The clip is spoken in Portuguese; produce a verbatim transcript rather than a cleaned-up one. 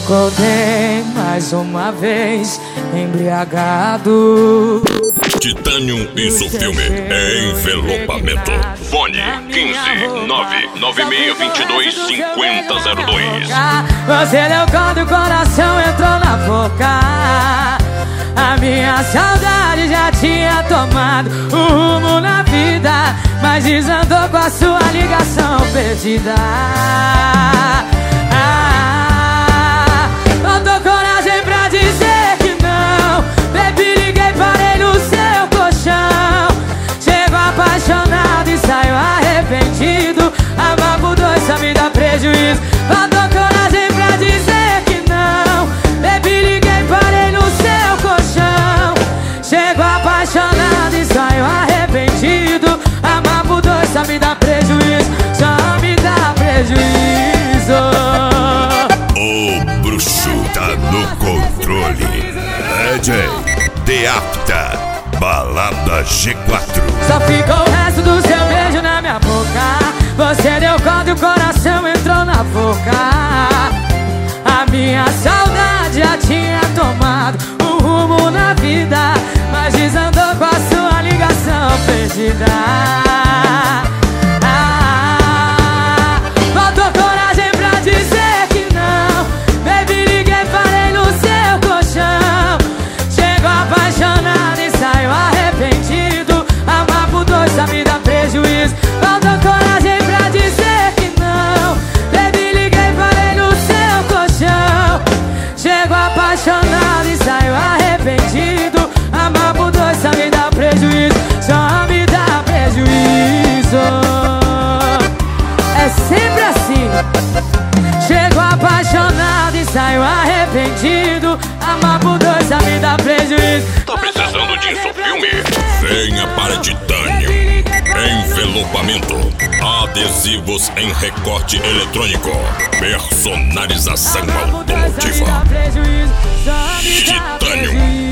Acordei mais uma vez, embriagado. Titanium, isso filme é envelopamento. Fone quinze nove nove seis dois dois cinco zero zero dois. Você deu quando o coração entrou na boca. A minha saudade já tinha tomado o rumo na vida, mas desandou com a sua ligação perdida. Ah, faltou coragem pra dizer que não. Baby, liguei, parei no seu colchão. Chego apaixonado e saio arrependido. Amar por dois só me dá prejuízo. Faltou coragem pra dizer que não. Baby, liguei, parei no seu colchão. Chego apaixonado e saio arrependido. Amar por dois só me dá prejuízo. Só me dá prejuízo. O bruxo tá no controle. D J Deapta, Balada G quatro. Só ficou o resto do seu beijo na minha boca. Você deu quando o coração entrou na boca. A minha saudade já tinha tomado um rumo na vida, mas desandou com a sua ligação perdida. Ah, faltou coragem pra dizer que não. Baby, liguei, parei no seu colchão. Chego apaixonado e saio arrependido. Amar por dois só me dá prejuízo. Faltou coragem pra dizer que não. Baby, liguei, parei no seu colchão. Chego apaixonado e saio arrependido. Amar por dois só me dá prejuízo. Só me dá prejuízo. É sempre assim. Chego apaixonado e saio arrependido. Amar por dois só me dá prejuízo. Tá precisando disso, filme? Venha para Titanium. Envelopamento, adesivos em recorte eletrônico, personalização automotiva. Titanium.